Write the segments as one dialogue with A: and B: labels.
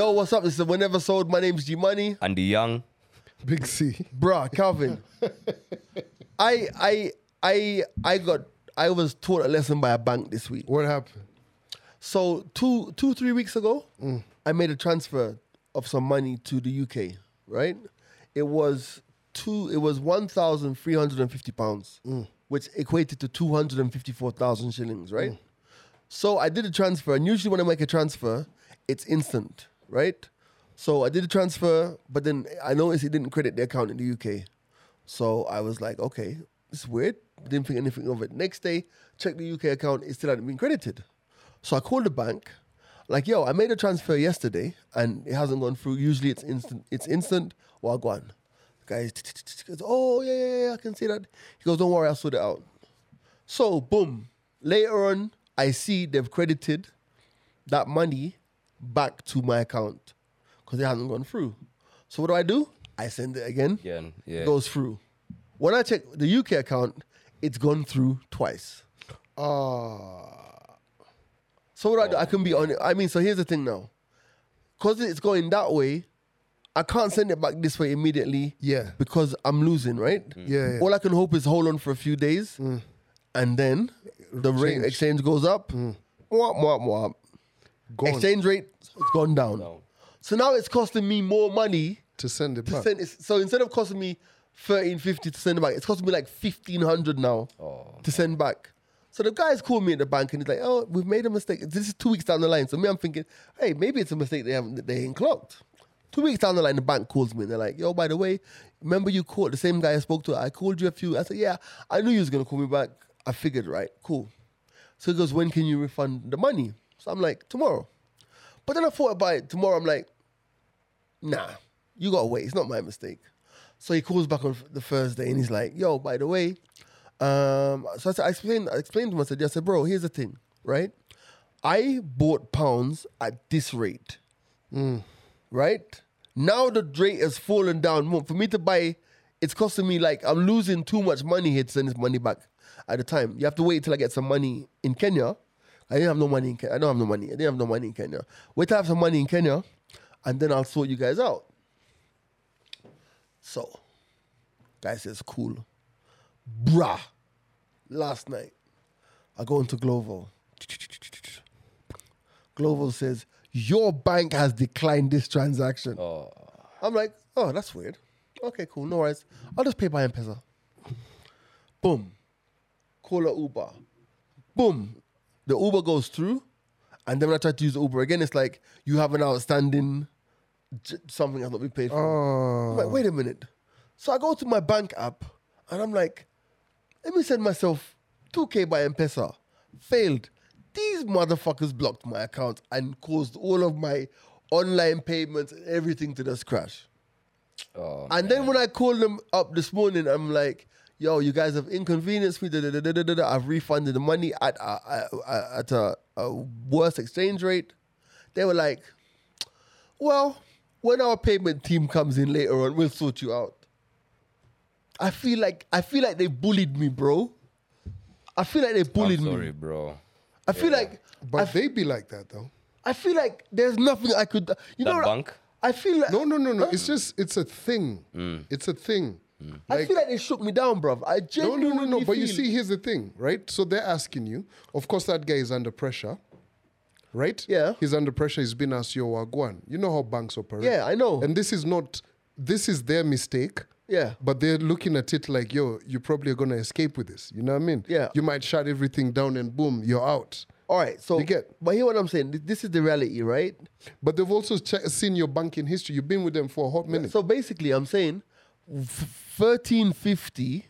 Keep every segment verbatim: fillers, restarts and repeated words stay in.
A: Yo, what's up? This is Whenever Sold. My name's G Money.
B: Andy Young.
C: Big C.
A: Bruh, Calvin. I I I I got I was taught a lesson by a bank this week.
C: What happened?
A: So two two, three weeks ago, mm. I made a transfer of some money to the U K, right? It was two it was one thousand three hundred and fifty pounds, mm. which equated to two hundred and fifty four thousand shillings, right? Mm. So I did a transfer, and usually when I make a transfer, it's instant, right? So I did a transfer, but then I noticed it didn't credit the account in the U K. So I was like, okay, this is weird. Didn't think anything of it. Next day, checked the U K account, it still hadn't been credited. So I called the bank, like, yo, I made a transfer yesterday and it hasn't gone through. Usually it's instant. It's instant. Well, go on. The guy goes, oh, yeah, yeah, yeah, I can see that. He goes, don't worry, I'll sort it out. So, boom. Later on, I see they've credited that money back to my account because it hasn't gone through. So what do I do? I send it again.
B: Again, yeah.
A: It goes through. When I check the U K account, it's gone through twice.
C: Ah.
A: So what do I do? I can be on it. I mean, so here's the thing now. Because it's going that way, I can't send it back this way immediately.
C: Yeah.
A: Because I'm losing, right?
C: Mm. Yeah, yeah.
A: All I can hope is hold on for a few days. Mm. And then the
C: Change.
A: rate exchange goes up. Mm. Mwah, mwah, mwah.
C: Gone.
A: Exchange rate, it's gone down.
B: No.
A: So now it's costing me more money
C: to send it
A: to
C: back.
A: send it. So instead of costing me thirteen fifty to send it back, it's costing me like fifteen hundred now
B: Oh,
A: to send back. So the guys called me at the bank and he's like, oh, we've made a mistake. This is two weeks down the line. So me, I'm thinking, hey, maybe it's a mistake they haven't, they ain't clocked. Two weeks down the line, the bank calls me and they're like, yo, by the way, remember you called the same guy I spoke to? I called you a few. I said, yeah, I knew you was going to call me back. I figured, right, cool. So he goes, when can you refund the money? So I'm like, tomorrow. But then I thought about it. Tomorrow, I'm like, nah, you got to wait. It's not my mistake. So he calls back on the Thursday and he's like, yo, by the way, um, so I, said, I, explained, I explained to him, I said, yeah, I said, bro, here's the thing, right? I bought pounds at this rate, mm. right? Now the rate has fallen down more. For me to buy, it's costing me like, I'm losing too much money here to send this money back at the time. You have to wait till I get some money in Kenya. I didn't have no money in Kenya. I don't have no money. I didn't have no money in Kenya. Wait till I have some money in Kenya, and then I'll sort you guys out. So, guy says, cool. Bruh. Last night, I go into Glovo. Glovo says, your bank has declined this transaction.
B: Oh.
A: I'm like, oh, that's weird. Okay, cool, no worries. I'll just pay by M-Pesa. Boom. Call a Uber. Boom. The Uber goes through, and then when I try to use the Uber again, it's like, you have an outstanding j- something that's not been paid for.
C: Oh.
A: I'm like, wait a minute. So I go to my bank app, and I'm like, let me send myself two K by M-Pesa. Failed. These motherfuckers blocked my account and caused all of my online payments and everything to just crash.
B: Oh,
A: and
B: man.
A: then when I called them up this morning, I'm like, yo, you guys have inconvenienced me. Da, da, da, da, da, da. I've refunded the money at, a, a, at a, a worse exchange rate. They were like, well, when our payment team comes in later on, we'll sort you out. I feel like I feel like they bullied me, bro. I feel like they bullied
B: I'm sorry,
A: me.
B: bro.
A: I feel
B: Yeah.
A: like
C: But
A: I,
C: they be like that, though.
A: I feel like there's nothing I could. You
B: That
A: know,
B: bank?
A: I feel like
C: No, no, no, no. It's just, it's a thing. It's a thing.
A: I
C: Like-
A: feel like they shook me down, bro. I
C: No,
A: genuinely
C: no, no, no. But you
A: feel-
C: see, here's the thing, right? So they're asking you. Of course, that guy is under pressure, right?
A: Yeah.
C: He's under pressure. He's been asked, yo, Wagwan. You know how banks operate.
A: Yeah, I know.
C: And this is not, this is their mistake.
A: Yeah.
C: But they're looking at it like, yo, you probably are going to escape with this. You know what I mean?
A: Yeah.
C: You might shut everything down and boom, you're out.
A: All right, so
C: You get-
A: but hear what I'm saying. This is the reality, right?
C: But they've also che- seen your banking history. You've been with them for a hot minute.
A: So basically, I'm saying thirteen fifty,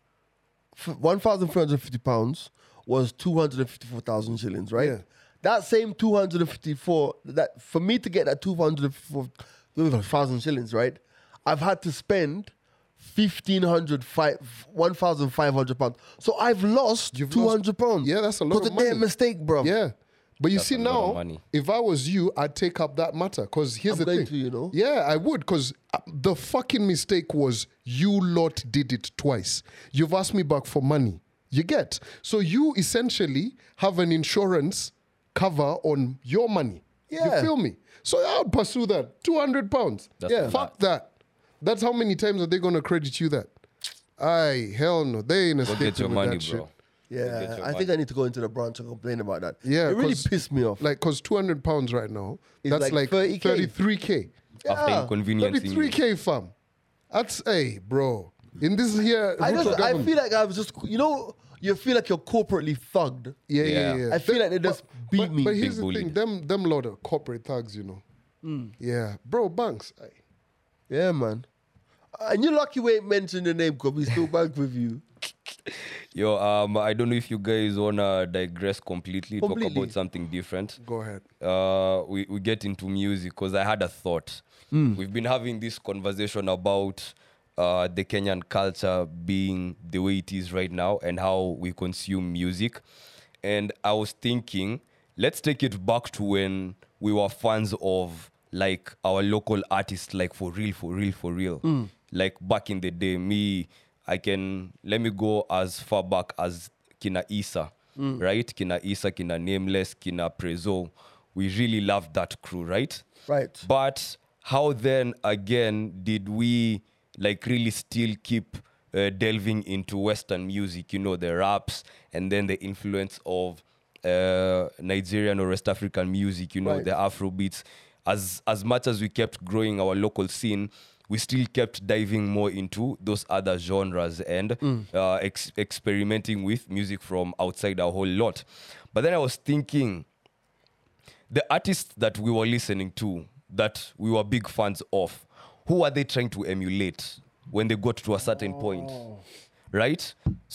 A: one thousand three hundred fifty pounds was two hundred fifty four thousand shillings, right?
C: Yeah.
A: That same two hundred fifty four. That for me to get that two hundred fifty four thousand shillings, right? I've had to spend fifteen hundred five one thousand five hundred pounds. So I've lost
C: You've
A: two hundred pounds.
C: Yeah, that's a lot
A: Because
C: of
A: of their
C: money.
A: mistake, bro.
C: Yeah. But you
B: That's
C: see
B: a lot of
C: now,
B: money.
C: if I was you, I'd take up that matter. Because here's
A: I'm
C: the
A: going
C: thing.
A: to, you know.
C: Yeah, I would. Because the fucking mistake was you lot did it twice. You've asked me back for money. You get? So you essentially have an insurance cover on your money.
A: Yeah.
C: You feel me? So I'll pursue that. two hundred pounds.
B: That's
A: Yeah.
C: Fuck that. That's how many times are they going to credit you that? Aye, hell no. They ain't a
B: Go
C: state
B: get your
C: with
B: money,
C: that
B: bro.
C: shit.
A: Yeah,
B: Get your
A: I think I need to go into the branch and complain about that.
C: Yeah,
A: it really
C: 'cause-
A: pissed me off.
C: Like, because two hundred pounds right now,
A: It's
C: that's
A: like
C: like,
A: thirty K.
C: thirty-three K.
B: After
A: Yeah.
B: inconveniencing
C: thirty-three
B: you.
C: K, fam. That's, hey, bro. In this here,
A: I
C: route
A: just,
C: of
A: I
C: government-
A: feel like I was just, you know, you feel like you're corporately thugged.
C: Yeah, yeah,
B: Yeah.
C: yeah.
A: I feel like they just beat
C: but,
A: me.
C: But here's
B: Big
C: the
B: bullied.
C: thing, them them lot of corporate thugs, you know.
A: Hmm.
C: Yeah, bro, banks. aye.
A: Yeah, man. And you're lucky we ain't mentioned the name because we still bank with you.
B: Yo, um, I don't know if you guys wanna digress completely, talk
A: Completely.
B: about something different.
C: Go ahead.
B: Uh, we, we get into music because I had a thought. We've been having this conversation about uh, the Kenyan culture being the way it is right now and how we consume music. And I was thinking, let's take it back to when we were fans of like our local artists, like for real, for real, for real. Like back in the day, me, I can, let me go as far back as Kina Isa, right? Kina Isa, Kina Nameless, Kina Prezo. We really loved that crew, right?
A: Right.
B: But how then again did we like really still keep uh, delving into Western music, you know, the raps and then the influence of uh, Nigerian or West African music, you know,
A: Right.
B: the Afro beats. As, as much as we kept growing our local scene, we still kept diving more into those other genres and uh, ex- experimenting with music from outside a whole lot. But then I was thinking, the artists that we were listening to, that we were big fans of, who are they trying to emulate when they got to a certain point? Right?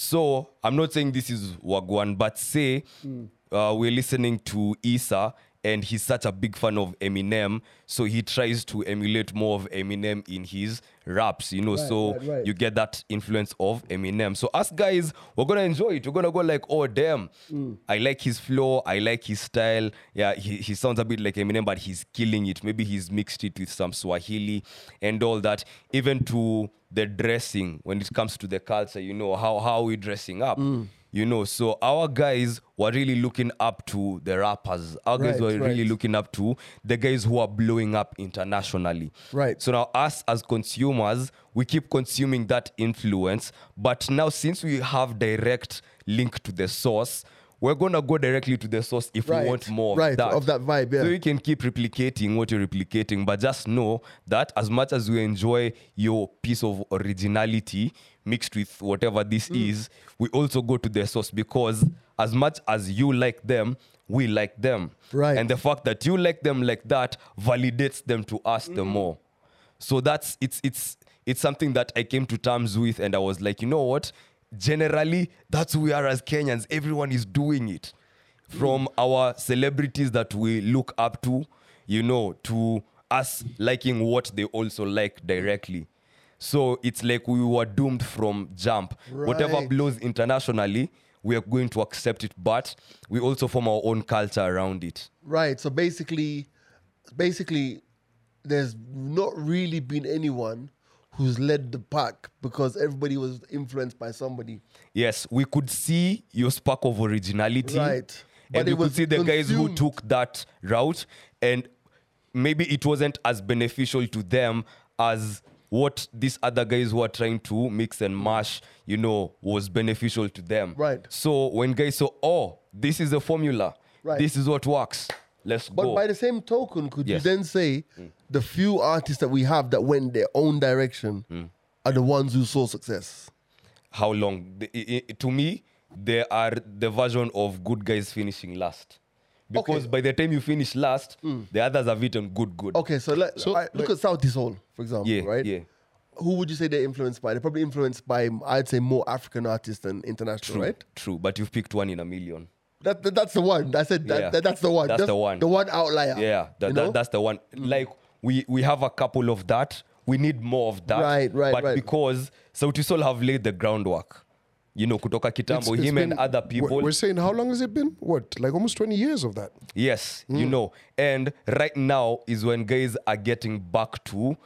B: So I'm not saying this is Wagwan, but say uh, we're listening to Issa and he's such a big fan of Eminem, so he tries to emulate more of Eminem in his raps, you know,
A: Right,
B: so
A: right, right.
B: you get that influence of Eminem. So us guys, we're gonna enjoy it. We're gonna go like, oh damn, I like his flow, I like his style. Yeah, he, he sounds a bit like Eminem, but he's killing it. Maybe he's mixed it with some Swahili and all that. Even to the dressing when it comes to the culture, you know, how how are we dressing up? You know, so our guys were really looking up to the rappers. Our guys
A: Right,
B: were really
A: right.
B: looking up to the guys who are blowing up internationally.
A: Right.
B: So now us as consumers, we keep consuming that influence. But now since we have direct link to the source, we're going to go directly to the source if
A: Right,
B: we want more
A: right,
B: of that.
A: of that vibe, yeah.
B: So you can keep replicating what you're replicating, but just know that as much as we enjoy your piece of originality mixed with whatever this
A: Mm.
B: is, we also go to the source because as much as you like them, we like them.
A: Right.
B: And the fact that you like them like that validates them to us
A: Mm.
B: the more. So that's it's it's it's something that I came to terms with, and I was like, you know what? Generally, that's who we are as Kenyans. Everyone is doing it. From our celebrities that we look up to, you know, to us liking what they also like directly. So it's like we were doomed from jump. Whatever
A: Right.
B: blows internationally, we are going to accept it, but we also form our own culture around it.
A: Right. So basically, basically, there's not really been anyone who's led the pack because everybody was influenced by somebody.
B: Yes, we could see your spark of originality.
A: Right.
B: And
A: But
B: we
A: it
B: could
A: was
B: see the guys who
A: consumed.
B: took that route, and maybe it wasn't as beneficial to them as what these other guys who are trying to mix and mash, you know, was beneficial to them.
A: Right.
B: So when guys saw, oh, this is the formula,
A: Right.
B: this is what works, let's
A: But
B: go.
A: by the same token, could
B: Yes.
A: you then say the few artists that we have that went their own direction are the ones who saw success?
B: How long? The- i- i- to me, they are the version of good guys finishing last. Because
A: Okay.
B: by the time you finish last, the others have eaten good, good.
A: Okay, so, let,
C: So,
A: all right, look
C: like-
A: at Southeast Soul, for example,
B: Yeah,
A: right?
B: yeah.
A: Who would you say they're influenced by? They're probably influenced by, I'd say, more African artists than international,
B: True,
A: right?
B: true. But you've picked one in a million.
A: That, that that's the one. I said that,
B: Yeah.
A: that that's the one.
B: That's the one.
A: The one outlier.
B: Yeah, that,
A: you
B: that-
A: know?
B: that's the one. Like we we have a couple of that. We need more of that.
A: Right, right,
B: But
A: right.
B: because Sauti Sol have laid the groundwork, you know, kutoka kitambo,
C: It's- it's
B: him and
C: been-
B: other
C: we're-
B: people.
C: We're saying, how long has it been? What, like almost twenty years of that?
B: Yes, you know. And right now is when guys are getting back to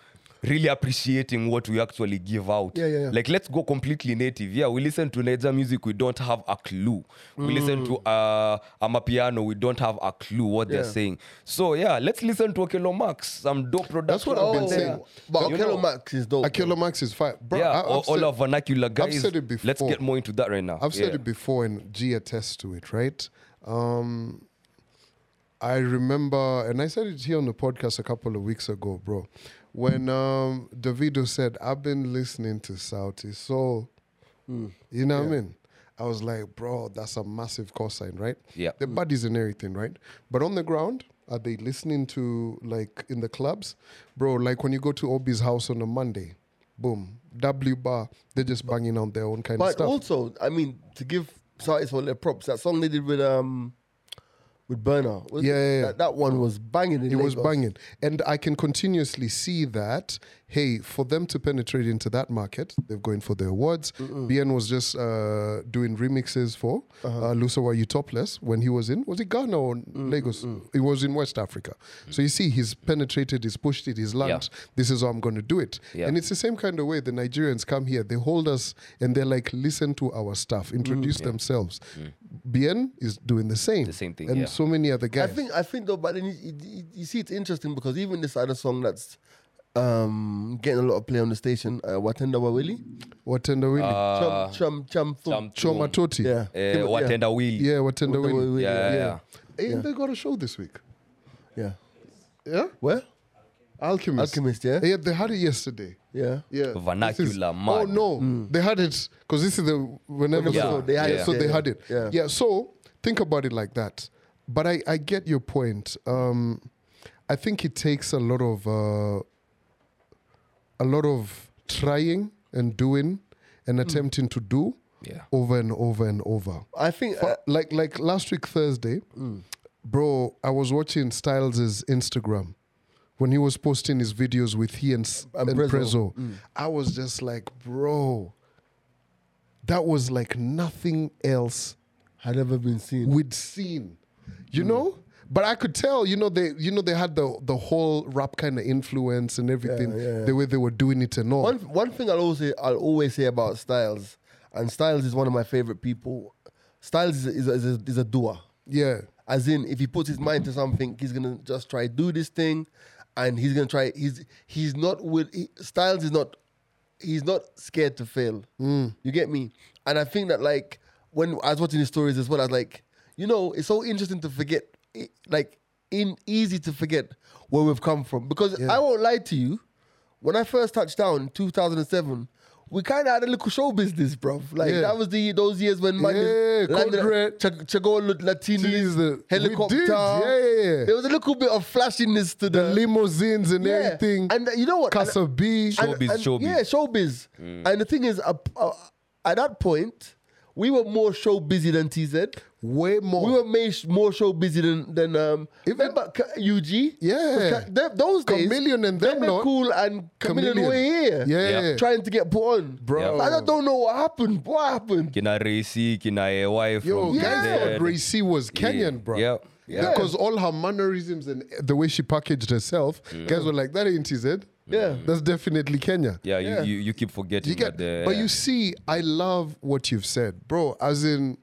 B: really appreciating what we actually give out.
A: Yeah, yeah, yeah.
B: Like, let's go completely native. Yeah, we listen to Niger music, we don't have a clue. We
A: Mm.
B: listen to uh, Amapiano, we don't have a clue what they're
A: Yeah.
B: saying. So, yeah, let's listen to Okello Max, some dope production.
C: That's what I've been
A: Oh,
C: saying.
A: but
B: You
A: Okello
B: know.
A: Max is dope.
C: Akelo Max is fine. Bro,
B: Yeah,
C: I,
B: all,
C: I've
B: all
C: said-
B: our vernacular guys.
C: said it
B: Let's
C: before.
B: get more into that right now.
C: I've said
B: Yeah.
C: it before, and G attests to it, right? Um, I remember, and I said it here on the podcast a couple of weeks ago, bro, when um, Davido said, I've been listening to Sauti Soul. You know what I mean? I was like, bro, that's a massive cosign, right?
B: Yeah.
C: The bodies and everything, right? But on the ground, are they listening to, like, in the clubs? Bro, like when you go to Obi's house on a Monday, boom, W bar, they're just banging out their own kind of
A: But
C: stuff.
A: also, I mean, to give Sauti Soul their props, that song they did with um with Burner, was
C: Yeah,
A: it?
C: yeah, yeah.
A: That, that one was banging. In
C: It was
A: Lagos.
C: banging. And I can continuously see that, hey, for them to penetrate into that market, they're going for the awards. B N was just uh, doing remixes for
A: Uh-huh.
C: uh, Lusawa You Topless when he was in, was it Ghana or Lagos? It was in West Africa. So you see, he's penetrated, he's pushed it, he's learned, this is how I'm going to do it.
B: Yeah.
C: And it's the same kind of way the Nigerians come here, they hold us and they're like, listen to our stuff, introduce themselves. B N is doing the same.
B: The same thing,
C: And
B: yeah.
C: so many other
A: I
C: guys.
A: think I think though, but then you, you, you see, it's interesting because even this other song that's um getting a lot of play on the station, uh, Watenda Wawili,
C: Watenda Willie.
B: Uh,
A: Chum Chum Chum,
B: Cham
C: Choma
B: Tum.
C: Toti.
A: yeah,
B: Uh, Watenda Wheel.
C: Yeah, Watenda
A: Watenda
C: Willie.
A: Willie,
B: Yeah,
A: yeah,
B: yeah.
C: Hey,
A: Yeah.
C: they got a show this week.
A: yeah.
C: Yeah?
A: Where?
C: Alchemist.
A: Alchemist, yeah?
C: Yeah, they had it yesterday.
A: Yeah.
C: Yeah.
B: Vernacular,
C: This is-
B: mad.
C: Oh, no. They had it because this is the whenever.
A: Whenever
C: so-
A: so, they had
B: Yeah.
A: it.
C: So
A: yeah,
C: they
A: yeah.
C: had it.
A: Yeah.
C: Yeah. So think about it like that. But I, I get your point. Um, I think it takes a lot of uh, a lot of trying and doing and attempting to do
B: Yeah.
C: over and over and over.
A: I think uh,
C: like like last week Thursday, bro, I was watching Styles' Instagram when he was posting his videos with he and, S-
A: And
C: and
A: Prezzo.
C: Prezzo. I was just like, bro, that was like nothing else
A: had ever been seen.
C: we'd seen, you know. But I could tell, you know, they you know they had the the whole rap kind of influence and everything,
A: Yeah, yeah, yeah.
C: the way they were doing it and all.
A: One one thing I'll always say, I'll always say about Styles, and Styles is one of my favorite people. Styles is a, is a, is a, is a doer.
C: Yeah,
A: As in, if he puts his mind to something, he's gonna just try do this thing, and he's gonna try. He's he's not with he, Styles is not. He's not scared to fail.
C: Mm.
A: You get me? And I think that like when I was watching his stories as well, I was like, you know, it's so interesting to forget, it- like in easy to forget where we've come from. Because
C: Yeah.
A: I won't lie to you, when I first touched down in two thousand seven. We kind of had a little show business, bro. Like
C: Yeah.
A: that was the those years when man
C: Yeah,
A: landed
C: Code Red.
A: Ch- Chago Latinis,
C: Jeez, the- we
A: helicopter.
C: did, yeah, yeah, yeah.
A: There was a little bit of flashiness to the,
C: the limousines and
A: yeah.
C: everything.
A: And uh, you know what?
C: Casa B.
A: And-
B: Showbiz,
A: and-
B: showbiz.
A: Yeah, showbiz. And the thing is, uh, uh, at that point, we were more show busy than T Z.
C: Way more.
A: We were ma- more show busy than than um.
C: Even-
A: remember K- U G?
C: Yeah.
A: Ka- them- those days,
C: Chameleon and them
A: were
C: lot.
A: cool and Chameleon
C: Chameleon.
A: were here,
C: Yeah.
B: Yeah.
A: trying to get put on,
C: Bro.
A: I just don't know what happened. What happened?
B: Kina Racy, Kina A Y
C: Yo,
B: from
C: guys
A: Yeah.
C: thought Ray C was Kenyan, bro.
B: Yeah. Yeah.
C: Because all her mannerisms and the way she packaged herself, guys were like, that ain't T Z.
A: Yeah.
C: That's definitely Kenya.
B: Yeah,
A: Yeah.
B: You, you you keep forgetting
C: You get,
B: that the,
C: but you see, I love what you've said, bro. As in,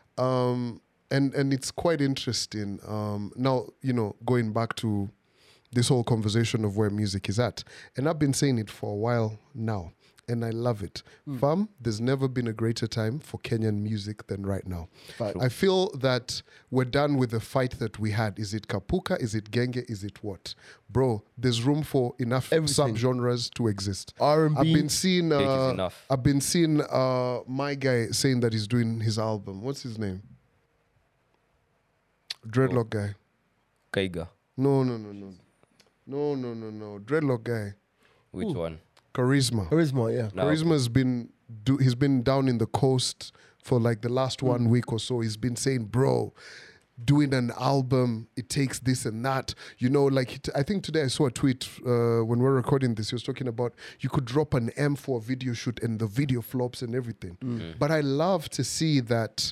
C: um, and and it's quite interesting. Um, now you know, going back to this whole conversation of where music is at, and I've been saying it for a while now, and I love it. Fam, there's never been a greater time for Kenyan music than right now.
A: Fact.
C: I feel that we're done with the fight that we had. Is it Kapuka? Is it Genge? Is it what? Bro, there's room for enough
A: Everything.
C: sub-genres to exist.
A: R and B.
C: I've been seeing
B: Cake is
C: uh,
B: enough.
C: I've been seeing uh, my guy saying that he's doing his album. What's his name? Dreadlock guy.
B: Kaiga.
C: No, no, no, no. No, no, no, no. Dreadlock guy.
B: Which one?
C: Charisma.
A: Charisma, yeah.
B: No.
C: Charisma's been do, he's been down in the coast for like the last one week or so. He's been saying, bro, doing an album, it takes this and that. You know, like it, I think today I saw a tweet uh, when we we're recording this. He was talking about you could drop an M for a video shoot and the video flops and everything. But I love to see that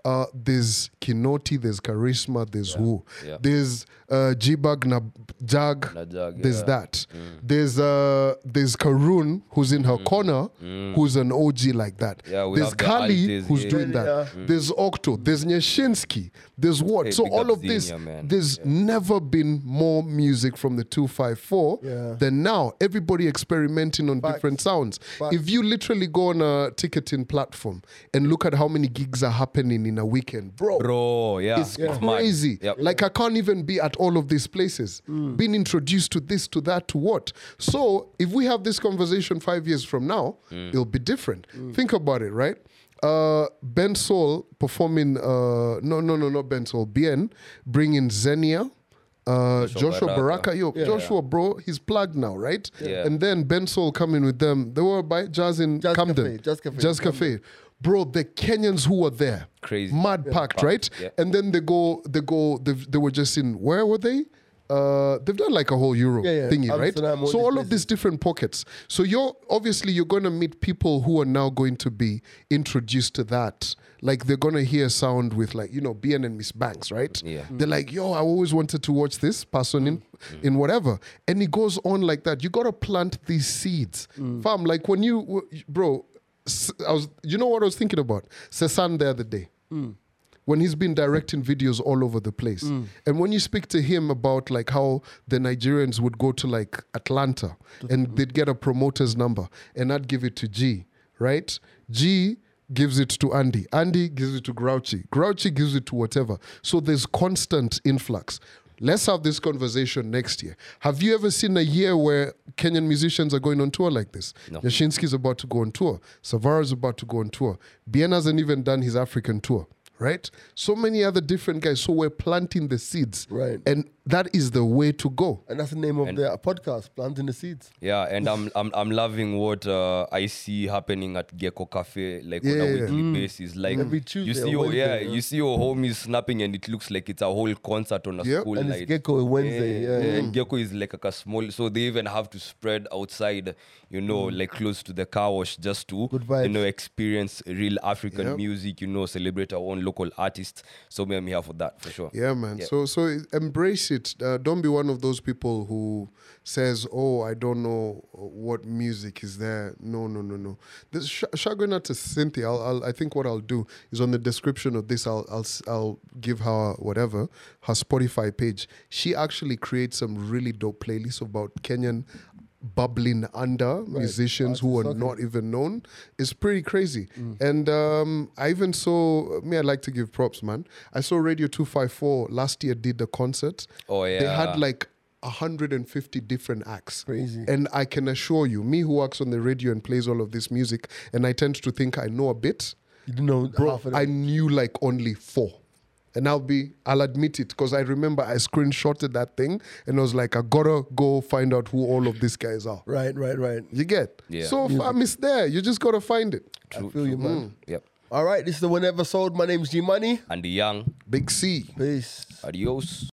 C: Uh, there's Kinoti, there's Charisma, there's who,
B: yeah.
C: there's uh, G-Bag na Jag,
B: Na Jag,
C: there's
B: yeah.
C: that. There's uh, there's Karun who's in her corner, who's an O G like that.
B: Yeah, we
C: there's
B: have the
C: Kali
B: Altes,
C: who's
B: yeah.
C: doing that.
A: Yeah.
C: There's Octo, there's Nyashinsky, there's what?
B: Hey,
C: so
B: big
C: all
B: up
C: of this,
B: Xenia, man.
C: there's never been more music from the two five four
A: Yeah.
C: than now. Everybody experimenting on
A: Facts.
C: different sounds.
A: Facts.
C: If you literally go on a ticketing platform and look at how many gigs are happening in a weekend, bro,
B: Bro, yeah.
C: it's
B: mad.
C: crazy.
B: Yep.
C: Like I can't even be at all of these places. Being introduced to this, to that, to what. So if we have this conversation five years from now, it'll be different. Think about it, right? Uh, Ben Soul performing. Uh, no, no, no, not Ben Soul. Bien bringing Xenia. Uh,
B: Joshua
C: Joshua
B: Baraka.
C: Baraka, yo,
A: Yeah.
C: Joshua, bro, he's plugged now, right?
B: Yeah.
C: And then Ben Soul coming with them. They were by Jazz in
A: Jazz
C: Camden,
A: Cafe, Jazz Cafe,
C: Jazz Cafe. Bro, the Kenyans who were there,
B: Crazy.
C: mad packed,
B: Packed,
C: right?
B: yeah.
C: And then they go, they go, they they were just in. Where were they? Uh, they've done like a whole Euro
A: Yeah, yeah.
C: thingy,
A: Amsterdam,
C: right?
A: all
C: So
A: these
C: all of
A: places.
C: these different pockets. So you're obviously you're going to meet people who are now going to be introduced to that. Like they're going to hear sound with like, you know, B N and Miss Banks, right?
B: Yeah.
C: They're like, yo, I always wanted to watch this person in, in whatever. And it goes on like that. You got to plant these seeds. Fam, like when you, w- bro, s- I was, you know what I was thinking about? Sesan the other day. When he's been directing videos all over the place. And when you speak to him about like how the Nigerians would go to like Atlanta and they'd get a promoter's number and I'd give it to G, right? G gives it to Andy. Andy gives it to Grouchy. Grouchy gives it to whatever. So there's constant influx. Let's have this conversation next year. Have you ever seen a year where Kenyan musicians are going on tour like this?
B: No.
C: Yashinsky's about to go on tour. Savara's about to go on tour. Bien hasn't even done his African tour, right? So many other different guys. So we're planting the seeds.
A: Right.
C: And that is the way to go.
A: And that's the name of the podcast, Planting the Seeds.
B: Yeah, and I'm I'm I'm loving what uh, I see happening at Gecko Cafe, like on
C: Yeah,
B: a
C: yeah.
B: weekly basis. Like
A: Every
B: you
A: Tuesday
B: see,
A: or
B: your, yeah,
A: Wednesday, yeah.
B: you see your homies snapping, and it looks like it's a whole concert on a
C: Yep.
B: school
A: And
B: night.
A: it's Gecko Wednesday. Yeah, yeah.
B: And Gecko is like a small, so they even have to spread outside, you know, like close to the car wash just to,
A: Good vibes.
B: you know, experience real African
C: Yep.
B: music, you know, celebrate our own local artists. So me, I'm here for that for sure.
C: Yeah, man.
B: Yeah.
C: So so embrace it. Uh, don't be one of those people who says, "Oh, I don't know what music is there." No, no, no, no. This sh- shouting out to Cynthia. I'll, I'll, I think what I'll do is on the description of this, I'll I'll s- I'll give her whatever her Spotify page. She actually creates some really dope playlists about Kenyan bubbling under musicians who are
A: Artists,
C: not even known. It's pretty crazy.
A: Mm.
C: And um, I even saw, me, I like to give props, man. I saw Radio two five four last year did the concert.
B: Oh,
C: They
B: yeah.
C: had like one hundred fifty different acts.
A: Crazy.
C: And I can assure you, me who works on the radio and plays all of this music, and I tend to think I know a bit,
A: You didn't know
C: bro,
A: half of
C: I
A: them.
C: knew like only four. And I'll be, I'll admit it, because I remember I screenshotted that thing and I was like, I gotta go find out who all of these guys are.
A: Right, right, right.
C: You get?
B: Yeah.
C: So fam, it's there. You just gotta find it.
A: I feel you, man.
B: Yep.
A: All right, this is the One Episode. My name's G Money.
B: And the young,
C: Big C.
A: Peace.
B: adios.